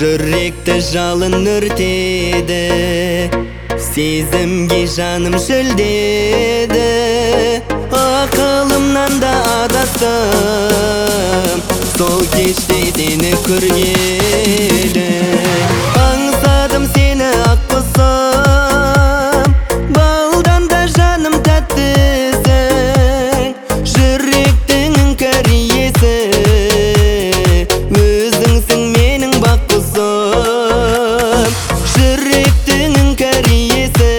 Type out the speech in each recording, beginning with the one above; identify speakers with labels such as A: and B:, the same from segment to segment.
A: Жүректі жалын өртеді, сезімге жаным шөлдеді. Ақылымнан да адастым, сол кеште сені көргелі. Аңсадым сені ақ құсым, балдан да жаным тәттісің. Жүректің іңкәр иесі, өзіңсің менің бақ құсым. Жүректің іңкәр иесі,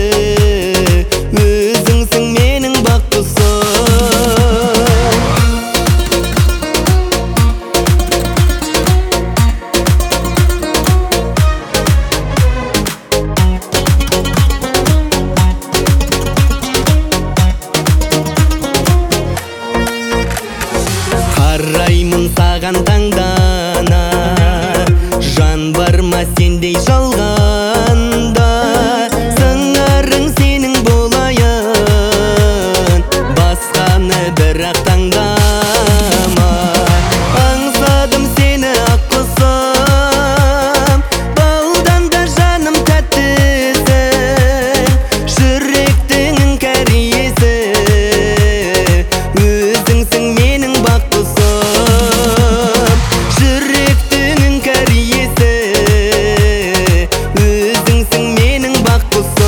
A: өзіңсің менің бақ құсым. Қараймын саған таңдана, жан бар ма сендей жалғанда. Сыңарың сенің болайын, басқаны бірақ таңдама. Аңсадым сені ақ құсым, балдан да жаным тәттісің. Жүректің іңкәр иесі, өзіңсің менің бақ құсым. Жүректің іңкәр иесі, өзіңсің менің бақ құсым.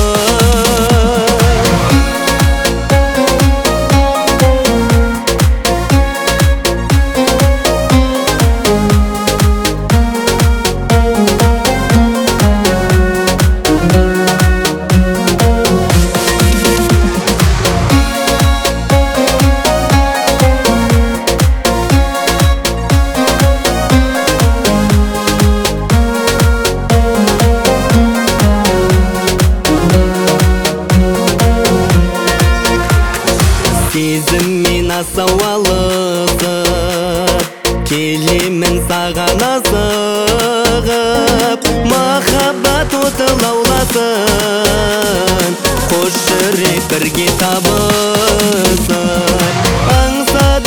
A: Сезіммен асау алысып, келемін саған асығып. Махаббат оты лауласын, қош жүрек бірге табысын. Аңсадым